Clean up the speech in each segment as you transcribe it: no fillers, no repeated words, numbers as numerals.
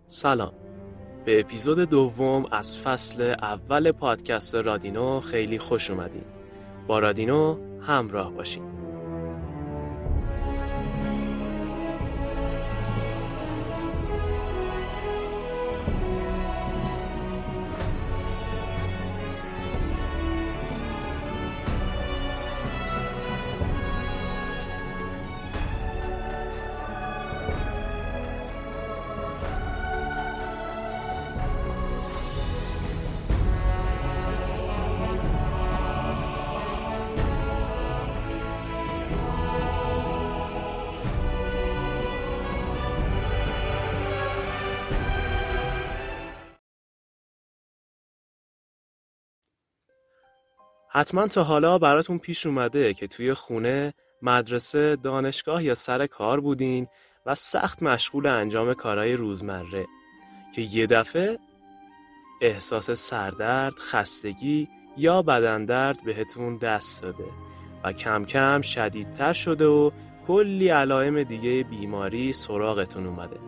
سلام، به اپیزود دوم از فصل اول پادکست رادینو خیلی خوش اومدین. با رادینو همراه باشین. حتما تا حالا براتون پیش اومده که توی خونه، مدرسه، دانشگاه یا سر کار بودین و سخت مشغول انجام کارهای روزمره که یه دفعه احساس سردرد، خستگی یا بدن درد بهتون دست داده و کم کم شدیدتر شده و کلی علائم دیگه بیماری سراغتون اومده.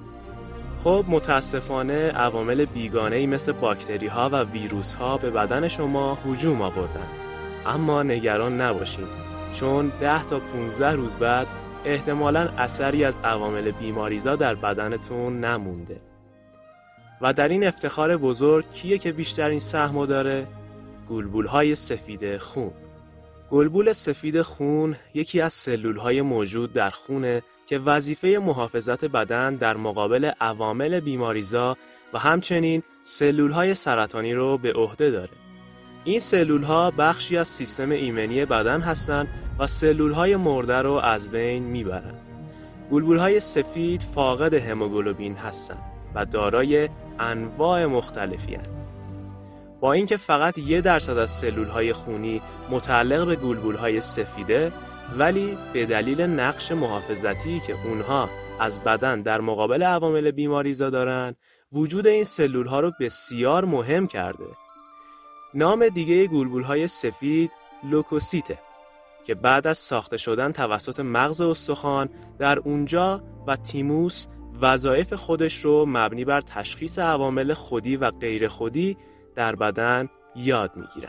خب متاسفانه عوامل بیگانه‌ای مثل باکتری ها و ویروس ها به بدن شما هجوم آوردن. اما نگران نباشین، چون 10 تا 15 روز بعد احتمالاً اثری از عوامل بیماریزا در بدنتون نمونده. و در این افتخار بزرگ کیه که بیشترین سهمو داره؟ گلبول‌های سفید خون. گلبول سفید خون یکی از سلول‌های موجود در خونه که وظیفه محافظت بدن در مقابل عوامل بیماریزا و همچنین سلول‌های سرطانی رو به عهده داره. این سلول‌ها بخشی از سیستم ایمنی بدن هستند و سلول‌های مرده رو از بین میبرن. گلبول‌های سفید فاقد هموگلوبین هستند و دارای انواع مختلفی هستند. با اینکه فقط 1% از سلول‌های خونی متعلق به گلبول‌های سفیده، ولی به دلیل نقش محافظتی که اونها از بدن در مقابل عوامل بیماریزا دارن، وجود این سلول‌ها رو بسیار مهم کرده. نام دیگه گلبول‌های سفید لوکوسیته که بعد از ساخته شدن توسط مغز استخوان در اونجا و تیموس وظایف خودش رو مبنی بر تشخیص عوامل خودی و غیر خودی در بدن یاد میگیرن.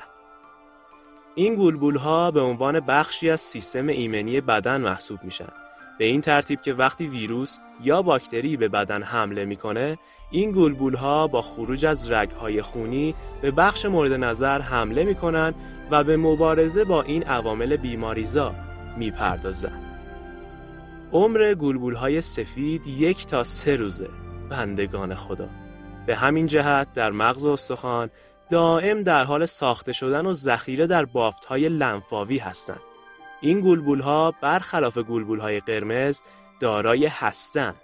این گلبول‌ها به عنوان بخشی از سیستم ایمنی بدن محسوب میشن. به این ترتیب که وقتی ویروس یا باکتری به بدن حمله میکنه، این گلبول‌ها با خروج از رگ‌های خونی به بخش مورد نظر حمله میکنن و به مبارزه با این عوامل بیماریزا میپردازن. عمر گلبول‌های سفید 1 تا 3 روزه، بندگان خدا. به همین جهت در مغز استخوان دائم در حال ساخته شدن و ذخیره در بافت‌های لنفاوی هستند. این گلبول‌ها برخلاف گلبول‌های قرمز دارای هسته‌اند.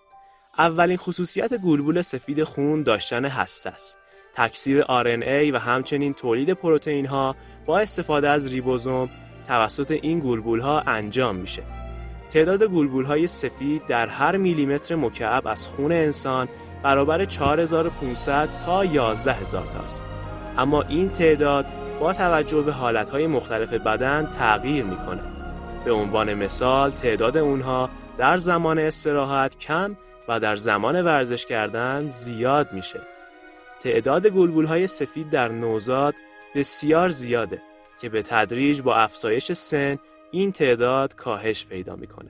اولین خصوصیت گلبول سفید خون داشتن هسته است. تکثیر RNA و همچنین تولید پروتئین‌ها با استفاده از ریبوزوم توسط این گلبول‌ها انجام میشه. تعداد گلبول‌های سفید در هر میلیمتر مکعب از خون انسان برابر 4500 تا 11000 تاست. اما این تعداد با توجه به حالتهای مختلف بدن تغییر میکنه. به عنوان مثال تعداد اونها در زمان استراحت کم و در زمان ورزش کردن زیاد میشه. تعداد گلبول‌های سفید در نوزاد بسیار زیاده که به تدریج با افزایش سن این تعداد کاهش پیدا میکنه.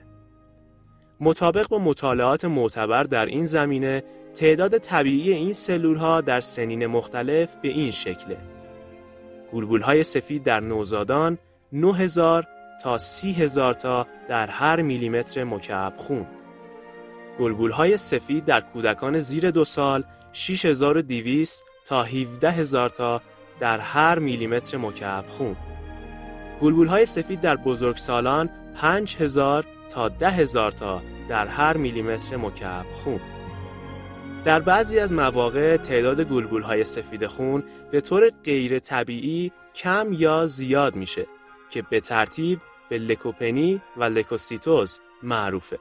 مطابق با مطالعات معتبر در این زمینه، تعداد طبیعی این سلول‌ها در سنین مختلف به این شکله: گلبول‌های سفید در نوزادان 9000 تا 30000 تا در هر میلیمتر مکعب خون. گلبول‌های سفید در کودکان زیر 2 سال 6200 تا 17000 تا در هر میلیمتر مکعب خون. گلبول‌های سفید در بزرگسالان 5000 تا 10000 تا در هر میلیمتر مکعب خون. در بعضی از مواقع تعداد گلبول‌های سفید خون به طور غیر طبیعی کم یا زیاد میشه که به ترتیب به لکوپنی و لکوسیتوز معروفه.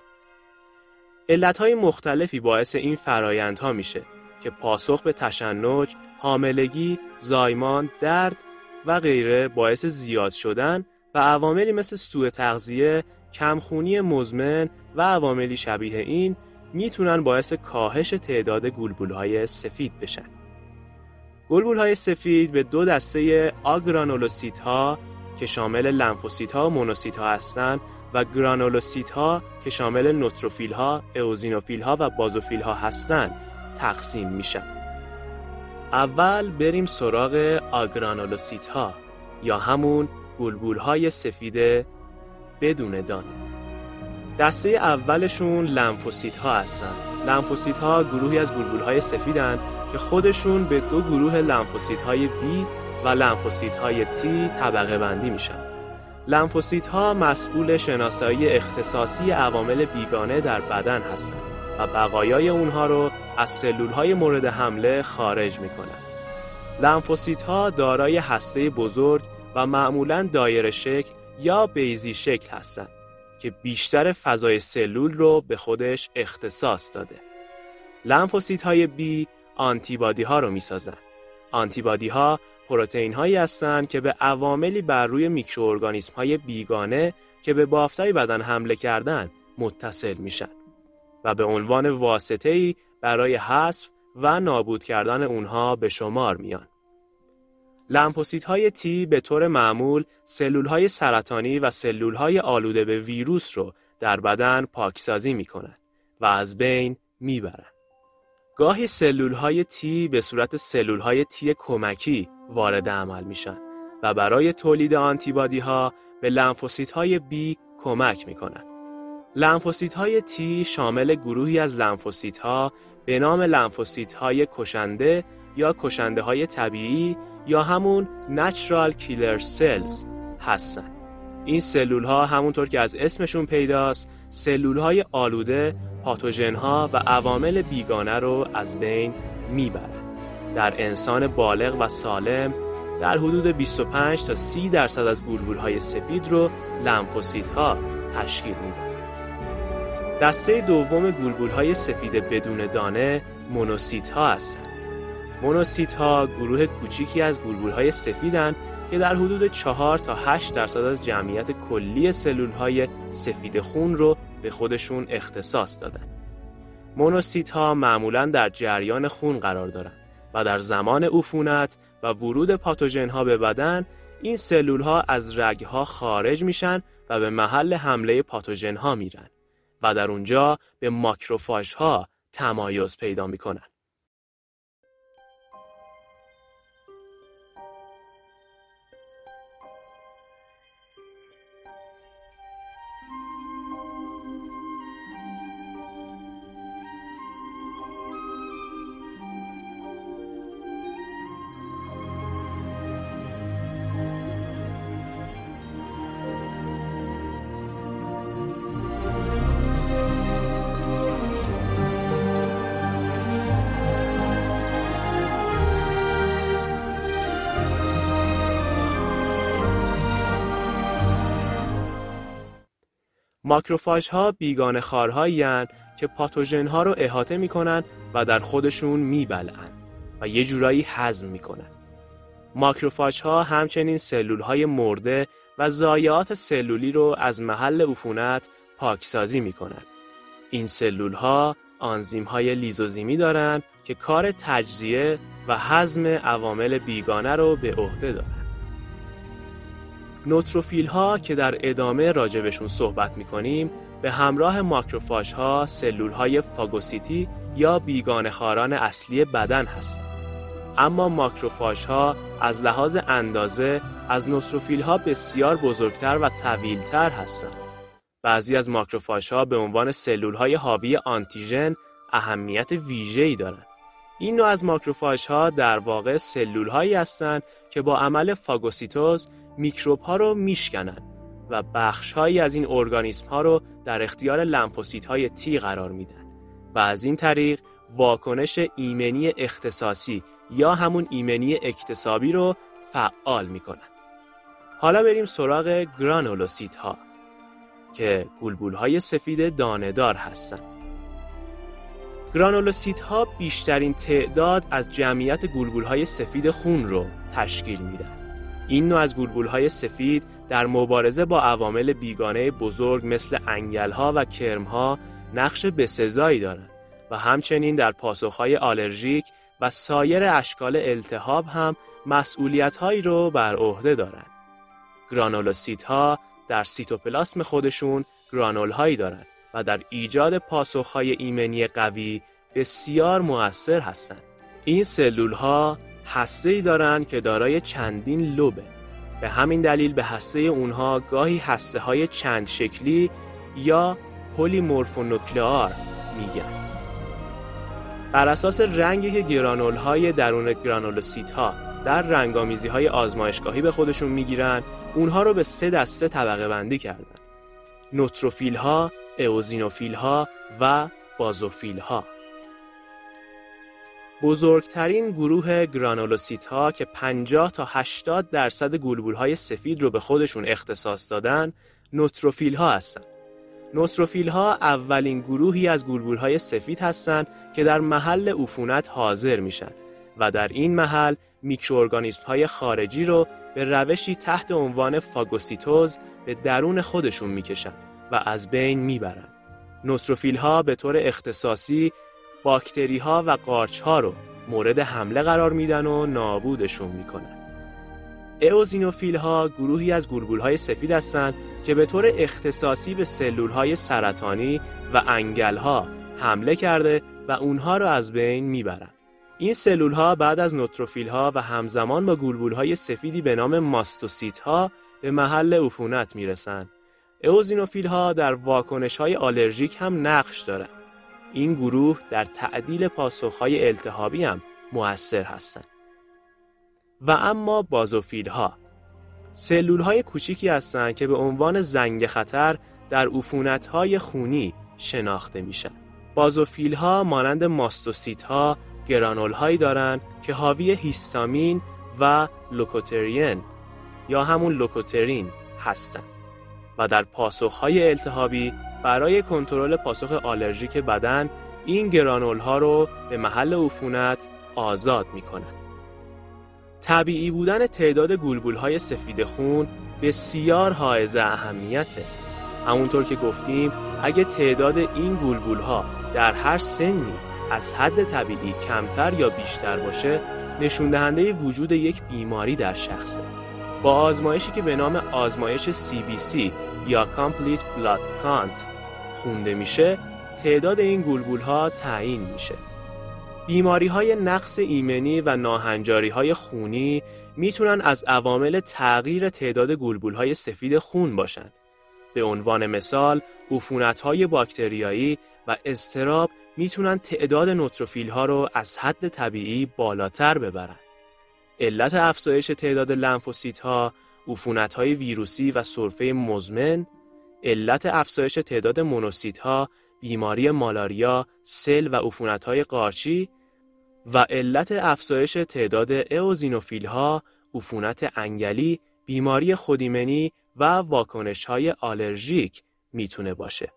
علتهای مختلفی باعث این فرایندها میشه که پاسخ به تشنج، حاملگی، زایمان، درد و غیره باعث زیاد شدن و عواملی مثل سوء تغذیه، کمخونی مزمن و عواملی شبیه این میتونن باعث کاهش تعداد گلبولهای سفید بشن. گلبولهای سفید به دو دسته آگرانولوسیت‌ها که شامل لنفوسیت‌ها و مونوسیت‌ها هستن و گرانولوسیت‌ها که شامل نوتروفیل‌ها، اوزینوفیل‌ها و بازوفیل‌ها هستن تقسیم میشن. اول بریم سراغ آگرانولوسیت‌ها یا همون گلبولهای سفید بدون دانه. دسته اولشون لنفوسیت‌ها هستن. لنفوسیت‌ها گروهی از گلبولهای سفیدن که خودشون به دو گروه لنفوسیت‌های B و لنفوسیت‌های T طبقه بندی میشن. لنفوسیت‌ها مسئول شناسایی اختصاصی عوامل بیگانه در بدن هستند و بقایای اونها رو از سلول‌های مورد حمله خارج میکنن. لنفوسیت‌ها دارای هسته بزرگ و معمولاً دایره شکل یا بیضی شکل هستند که بیشتر فضای سلول رو به خودش اختصاص داده. لنفوسیت‌های B آنتیبادی‌ها رو می‌سازن. آنتیبادی‌ها پروتئین‌هایی هستند که به عواملی بر روی میکروارگانیسم‌های بیگانه که به بافت‌های بدن حمله کردن متصل میشن و به عنوان واسطه‌ای برای حذف و نابود کردن اونها به شمار میان. لنفوسیت‌های T به طور معمول سلول‌های سرطانی و سلول‌های آلوده به ویروس رو در بدن پاکسازی میکنن و از بین میبرن. گاهی سلول‌های T به صورت سلول‌های T کمکی وارد عمل میشن و برای تولید آنتیبادی‌ها به لنفوسیت‌های B کمک میکنن. لنفوسیت‌های T شامل گروهی از لنفوسیت‌ها به نام لنفوسیت‌های کشنده یا کشنده‌های طبیعی یا همون Natural Killer Cells هستن. این سلول‌ها همونطور که از اسمشون پیداست، سلول‌های آلوده، پاتوژن‌ها و عوامل بیگانه رو از بین میبرن. در انسان بالغ و سالم در حدود 25 تا 30% از گلبول‌های سفید رو لنفوسیت‌ها تشکیل میدن. دسته دوم گلبول‌های سفید بدون دانه مونوسیت‌ها هستن. مونوسیت‌ها گروه کوچیکی از گلبول‌های سفیدن که در حدود 4 تا 8% از جمعیت کلی سلول‌های سفید خون رو به خودشون اختصاص دادن. مونوسیت‌ها معمولاً در جریان خون قرار دارن و در زمان عفونت و ورود پاتوژن‌ها به بدن این سلول‌ها از رگ‌ها خارج میشن و به محل حمله پاتوژن‌ها میرن و در اونجا به ماکروفاژها تمایز پیدا میکنن. ماکروفاژها بیگانه خارهایی هستند که پاتوژن‌ها رو احاطه می‌کنن و در خودشون می‌بلعن و یه جورایی هضم می‌کنن. ماکروفاژها همچنین سلول‌های مرده و ضایعات سلولی رو از محل عفونت پاکسازی می‌کنن. این سلول‌ها آنزیم‌های لیزوزیمی دارن که کار تجزیه و هضم عوامل بیگانه رو به عهده دارن. نوتروفیل‌ها که در ادامه راجبشون صحبت می‌کنیم به همراه ماکروفاژها سلول‌های فاگوسیتی یا بیگانه‌خواران اصلی بدن هستند. اما ماکروفاژها از لحاظ اندازه از نوتروفیل‌ها بسیار بزرگتر و طویل‌تر هستند. بعضی از ماکروفاژها به عنوان سلول‌های حاوی آنتیژن اهمیت ویژه‌ای دارند. این نوع از ماکروفاژها در واقع سلول‌هایی هستند که با عمل فاگوسیتوز میکروب‌ها رو میشکنن و بخش‌هایی از این ارگانیسم‌ها رو در اختیار لنفوسیت‌های تی قرار میدن و از این طریق واکنش ایمنی اختصاصی یا همون ایمنی اکتسابی رو فعال میکنن. حالا بریم سراغ گرانولوسیت‌ها که گلبول‌های سفید دانه‌دار هستن. گرانولوسیت‌ها بیشترین تعداد از جمعیت گلبول‌های سفید خون رو تشکیل میدن. این نوع از گلبول‌های سفید در مبارزه با عوامل بیگانه بزرگ مثل انگل‌ها و کرم‌ها نقش بسزایی دارند و همچنین در پاسخهای آلرژیک و سایر اشکال التهاب هم مسئولیت‌هایی رو بر عهده دارند. گرانولوسیت‌ها در سیتوپلاسم خودشون گرانول‌هایی دارند و در ایجاد پاسخهای ایمنی قوی بسیار مؤثر هستند. این سلول‌ها هسته‌ای دارند که دارای چندین لوبه. به همین دلیل به هسته اونها گاهی هسته‌های چند شکلی یا پلیمورفونوکلئار میگن. بر اساس رنگی که گرانول‌های درون گرانولوسیت‌ها در رنگامیزی‌های آزمایشگاهی به خودشون میگیرن، اونها رو به 3 دسته طبقه بندی کردن: نوتروفیل‌ها، ائوزینوفیل‌ها و بازوفیل‌ها. بزرگترین گروه گرانولوسیت‌ها که 50 تا 80% گلبول‌های سفید رو به خودشون اختصاص دادن، نوتروفیل‌ها هستن. نوتروفیل‌ها اولین گروهی از گلبول‌های سفید هستند که در محل عفونت حاضر میشن و در این محل میکروارگانیسم‌های خارجی رو به روشی تحت عنوان فاگوسیتوز به درون خودشون میکشن و از بین میبرن. نوتروفیل‌ها به طور اختصاصی باکتری‌ها و قارچ‌ها رو مورد حمله قرار میدن و نابودشون میکنن. ائوزینوفیل‌ها گروهی از گلبول‌های سفید هستند که به طور اختصاصی به سلول‌های سرطانی و انگل‌ها حمله کرده و اونها رو از بین میبرن. این سلول‌ها بعد از نوتروفیل‌ها و همزمان با گلبول‌های سفیدی به نام ماستوسیت‌ها به محل عفونت میرسن. ائوزینوفیل‌ها در واکنش‌های آلرژیک هم نقش دارن. این گروه در تعدیل پاسخ‌های التهابی هم مؤثر هستند. و اما بازوفیل‌ها سلول‌های کوچیکی هستند که به عنوان زنگ خطر در عفونت‌های خونی شناخته میشن. بازوفیل‌ها مانند ماستوسیت‌ها گرانول‌هایی دارند که حاوی هیستامین و لوکوترین یا همون لوکوترین هستند و در پاسخ‌های التهابی برای کنترل پاسخ آلرژیک بدن این گرانول‌ها رو به محل عفونت آزاد می‌کنند. طبیعی بودن تعداد گلبول‌های سفید خون بسیار حائز اهمیته. همونطور که گفتیم اگه تعداد این گلبول‌ها در هر سنی از حد طبیعی کمتر یا بیشتر باشه، نشون دهنده وجود یک بیماری در شخصه. با آزمایشی که به نام آزمایش CBC یا Complete Blood Count خونده میشه، تعداد این گلبول‌ها تعیین میشه. بیماری‌های نقص ایمنی و ناهنجاری‌های خونی میتونن از عوامل تغییر تعداد گلبول‌های سفید خون باشن. به عنوان مثال، عفونت‌های باکتریایی و اضطراب میتونن تعداد نوتروفیل‌ها رو از حد طبیعی بالاتر ببرن. علت افزایش تعداد لنفوسیت‌ها، عفونت‌های ویروسی و سرفه مزمن، علت افزایش تعداد مونوسیت‌ها، بیماری مالاریا، سل و عفونت‌های قارچی و علت افزایش تعداد ائوزینوفیل‌ها، عفونت انگلی، بیماری خودایمنی و واکنش‌های آلرژیک میتونه باشه.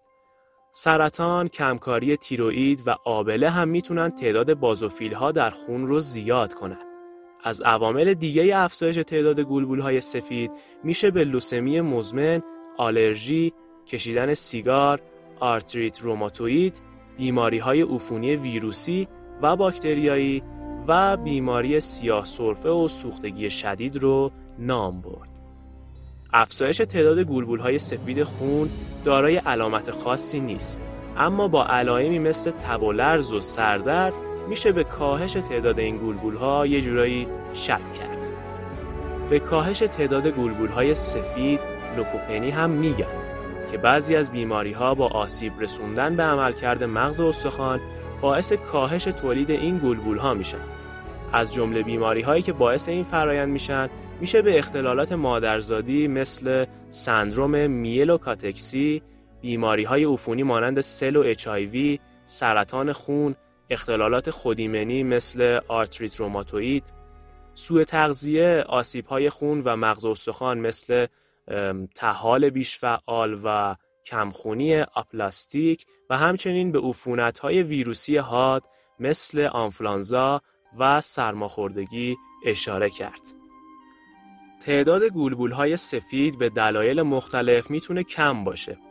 سرطان، کمکاری تیروئید و آبله هم میتونن تعداد بازوفیل‌ها در خون رو زیاد کنن. از عوامل دیگه افزایش تعداد گلبول‌های سفید میشه به لوسمی مزمن، آلرژی، کشیدن سیگار، آرتریت روماتوئید، بیماری‌های عفونی ویروسی و باکتریایی و بیماری سیاه سرفه و سوختگی شدید رو نام برد. افزایش تعداد گلبول‌های سفید خون دارای علامت خاصی نیست، اما با علائمی مثل تب و لرز و سردرد میشه به کاهش تعداد این گلبول‌ها یه جورایی شک کرد. به کاهش تعداد گلبول‌های سفید لوکوپنی هم میگن که بعضی از بیماری‌ها با آسیب رسوندن به عملکرد مغز استخوان باعث کاهش تولید این گلبول‌ها میشن. از جمله بیماری‌هایی که باعث این فرایند میشه به اختلالات مادرزادی مثل سندروم میلوکاتکسی، بیماری‌های عفونی مانند سل و HIV، سرطان خون، اختلالات خودایمنی مثل آرتریت روماتوئید، سوء تغذیه، آسیب‌های خون و مغز استخوان مثل طحال بیش فعال و کمخونی آپلاستیک و همچنین به عفونت‌های ویروسی حاد مثل آنفلانزا و سرماخوردگی اشاره کرد. تعداد گلبول‌های سفید به دلایل مختلف میتونه کم باشه.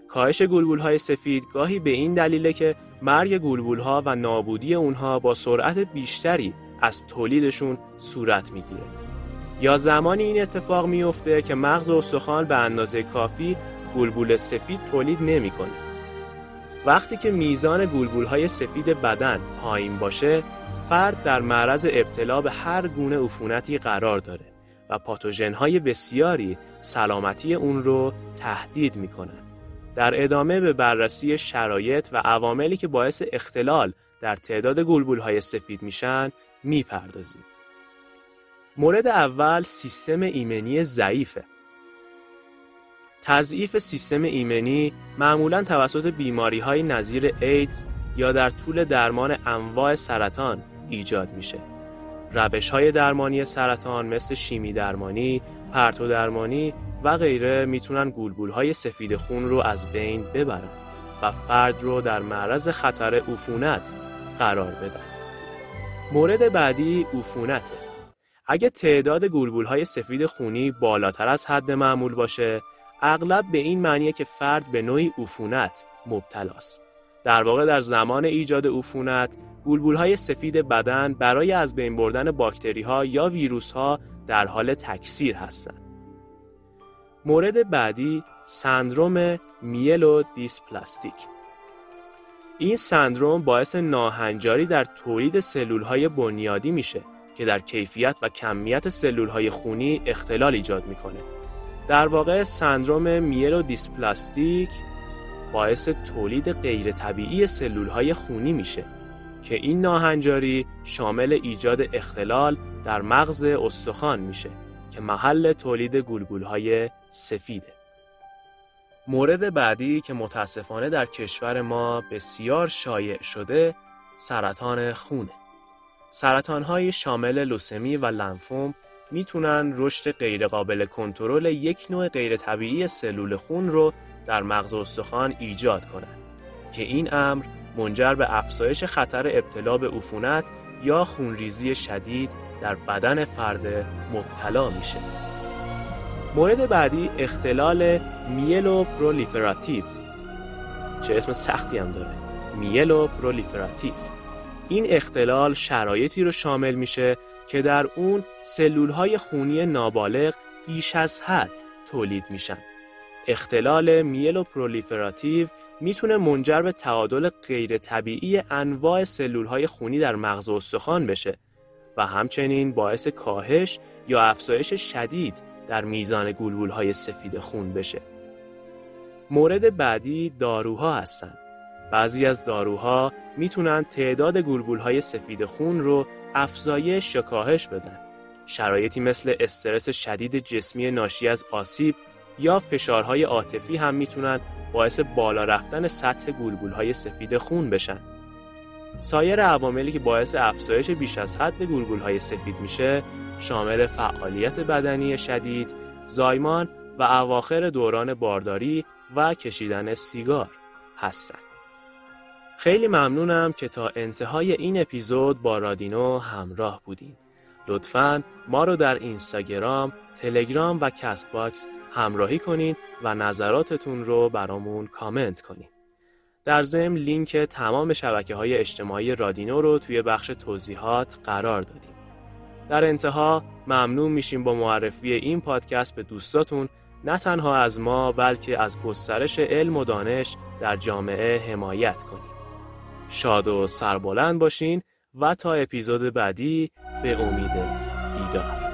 کاهش گلبولهای سفید گاهی به این دلیله که مرگ گلبولها و نابودی اونها با سرعت بیشتری از تولیدشون صورت میگیره. یا زمانی این اتفاق میفته که مغز استخوان به اندازه کافی گلبول سفید تولید نمیکنه. وقتی که میزان گلبولهای سفید بدن پایین باشه، فرد در معرض ابتلا به هر گونه عفونتی قرار داره و پاتوژن‌های بسیاری سلامتی اون رو تهدید میکنن. در ادامه به بررسی شرایط و عواملی که باعث اختلال در تعداد گلبولهای سفید میشن میپردازیم. مورد اول سیستم ایمنی ضعیفه. تضعیف سیستم ایمنی معمولاً توسط بیماری‌های نظیر ایدز یا در طول درمان انواع سرطان ایجاد میشه. روش‌های درمانی سرطان مثل شیمی درمانی، پرتو درمانی و غیره میتونن گلبولهای سفید خون رو از بین ببرن و فرد رو در معرض خطر عفونت قرار بدن. مورد بعدی عفونته. اگه تعداد گلبولهای سفید خونی بالاتر از حد معمول باشه، اغلب به این معنیه که فرد به نوعی عفونت مبتلاست. در واقع در زمان ایجاد عفونت، گلبولهای سفید بدن برای از بین بردن باکتری‌ها یا ویروس‌ها در حال تکثیر هستند. مورد بعدی سندروم میلودیسپلاستیک. این سندروم باعث ناهنجاری در تولید سلول‌های بنیادی میشه که در کیفیت و کمیت سلول‌های خونی اختلال ایجاد میکنه. در واقع سندروم میلودیسپلاستیک باعث تولید غیر طبیعی سلول‌های خونی میشه که این ناهنجاری شامل ایجاد اختلال در مغز استخوان میشه که محل تولید گلبولهای سفیده. مورد بعدی که متاسفانه در کشور ما بسیار شایع شده سرطان خونه. سرطان‌های شامل لوسمی و لنفوم میتونن رشد غیرقابل کنترل یک نوع غیر طبیعی سلول خون رو در مغز استخوان ایجاد کنن که این امر منجر به افزایش خطر ابتلا به عفونت یا خونریزی شدید در بدن فرد مبتلا میشه. مورد بعدی اختلال میلوپرولیفراتیو. چه اسم سختی هم داره. میلوپرولیفراتیو. این اختلال شرایطی رو شامل میشه که در اون سلولهای خونی نابالغ بیش از حد تولید میشن. اختلال میلوپرولیفراتیو میتونه منجر به تعادل غیر طبیعی انواع سلولهای خونی در مغز استخوان بشه و همچنین باعث کاهش یا افزایش شدید در میزان گلبولهای سفید خون بشه. مورد بعدی داروها هستن. بعضی از داروها میتونن تعداد گلبولهای سفید خون رو افزایش یا کاهش بدن. شرایطی مثل استرس شدید جسمی ناشی از آسیب یا فشارهای عاطفی هم میتونن باعث بالا رفتن سطح گلبولهای سفید خون بشن. سایر عواملی که باعث افزایش بیش از حد گلبولهای سفید میشه شامل فعالیت بدنی شدید، زایمان و اواخر دوران بارداری و کشیدن سیگار هستند. خیلی ممنونم که تا انتهای این اپیزود با رادینو همراه بودین. لطفاً ما رو در اینستاگرام، تلگرام و کست باکس همراهی کنین و نظراتتون رو برامون کامنت کنین. در ضمن لینک تمام شبکه‌های اجتماعی رادینو رو توی بخش توضیحات قرار دادیم. در انتها ممنون میشیم با معرفی این پادکست به دوستاتون نه تنها از ما بلکه از گسترش علم و دانش در جامعه حمایت کنید. شاد و سربلند باشین و تا اپیزود بعدی به امید دیدار.